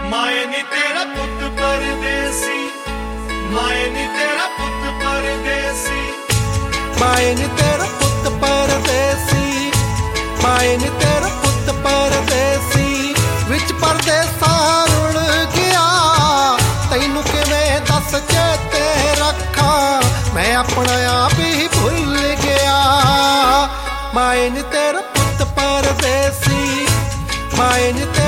ਮਾਏ ਨੀ ਤੇਰਾ ਪੁੱਤ ਪਰਦੇਸੀ, ਮਾਏ ਨੀ ਤੇਰਾ ਪੁੱਤ ਪਰਦੇਸੀ, ਮਾਏ ਨੀ ਤੇਰਾ ਪੁੱਤ ਪਰਦੇਸੀ, ਮਾਏ ਨੀ ਤੇਰਾ ਪੁੱਤ ਪਰਦੇਸੀ। ਵਿੱਚ ਪਰਦੇਸਾਂ ਰੁਲ ਗਿਆ, ਤੈਨੂੰ ਕਿਵੇਂ ਦੱਸ ਚੇਤੇ ਰੱਖਾਂ, ਮੈਂ ਆਪਣਾ ਆਪ ਹੀ ਭੁੱਲ ਗਿਆ। ਮਾਏ ਨੀ ਤੇਰਾ ਪੁੱਤ ਪਰਦੇਸੀ, ਮਾਏ ਨੀ